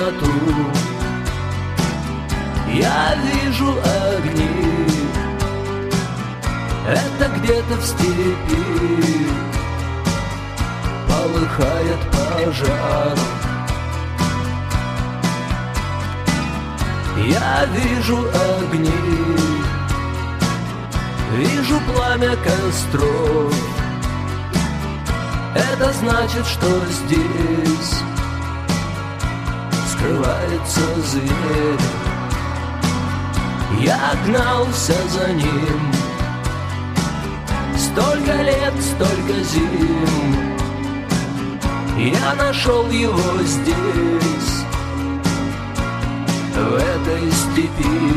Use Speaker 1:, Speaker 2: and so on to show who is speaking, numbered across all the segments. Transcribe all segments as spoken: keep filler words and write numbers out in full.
Speaker 1: темноту. Я вижу огни, это где-то в степи полыхает пожар. Я вижу огни, вижу пламя костров. Это значит, что здесь скрывается зверь. Я гнался за ним столько лет, столько зим. Я нашел его здесь, в этой степи.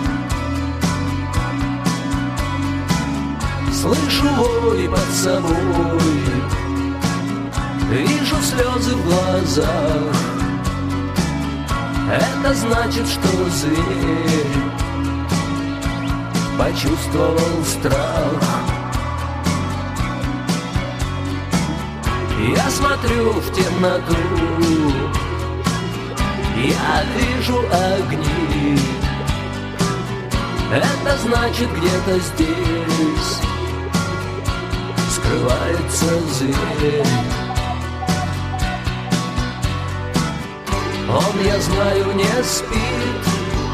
Speaker 1: Слышу вой под собой, вижу слезы в глазах. Это значит, что зверь почувствовал страх. Я смотрю в темноту, я вижу огни. Это значит, где-то здесь скрывается зверь. Он, я знаю, не спит,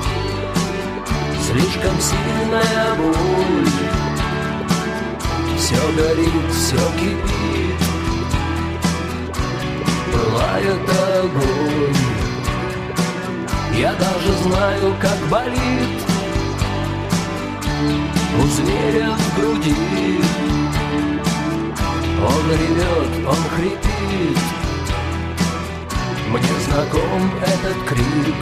Speaker 1: слишком сильная боль. Все горит, все кипит, пылает огонь. Я даже знаю, как болит у зверя в груди. Он ревет, он хрипит, мне знаком этот крик.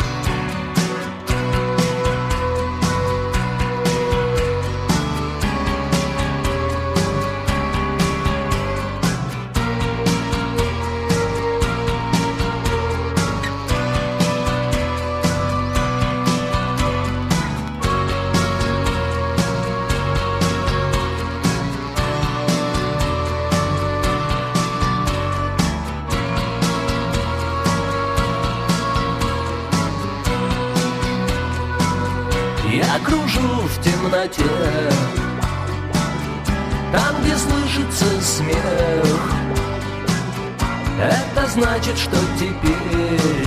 Speaker 1: Я кружу в темноте, там, где слышится смех. Это значит, что теперь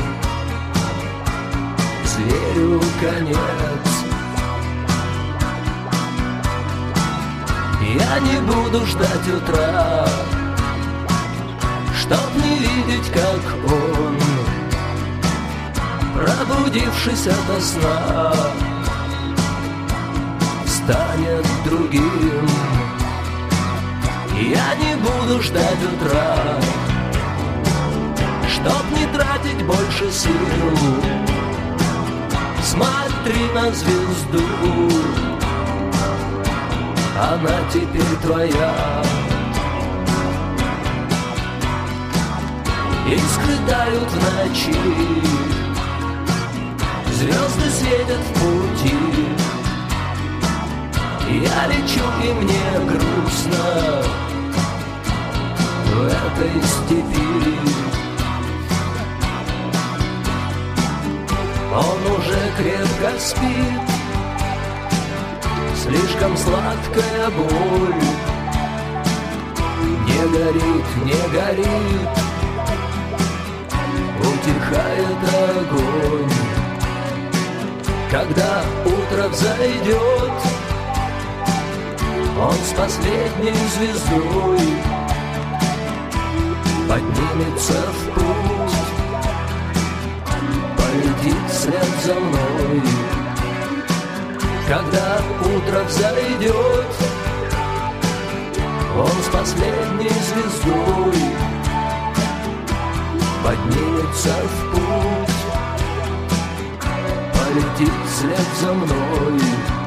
Speaker 1: зверю конец. Я не буду ждать утра, чтоб не видеть, как он, пробудившись ото сна, станет другим. Я не буду ждать утра, чтоб не тратить больше сил. Смотри на звезду, она теперь твоя. Искры тают в ночи, звезды светят в пути. Я лечу, и мне грустно в этой степи. Он уже крепко спит, слишком сладкая боль. Не горит, не горит, утихает огонь. Когда утро взойдет, он с последней звездой поднимется в путь, полетит вслед за мной. Когда утро взойдет, он с последней звездой поднимется в путь, полетит вслед за мной.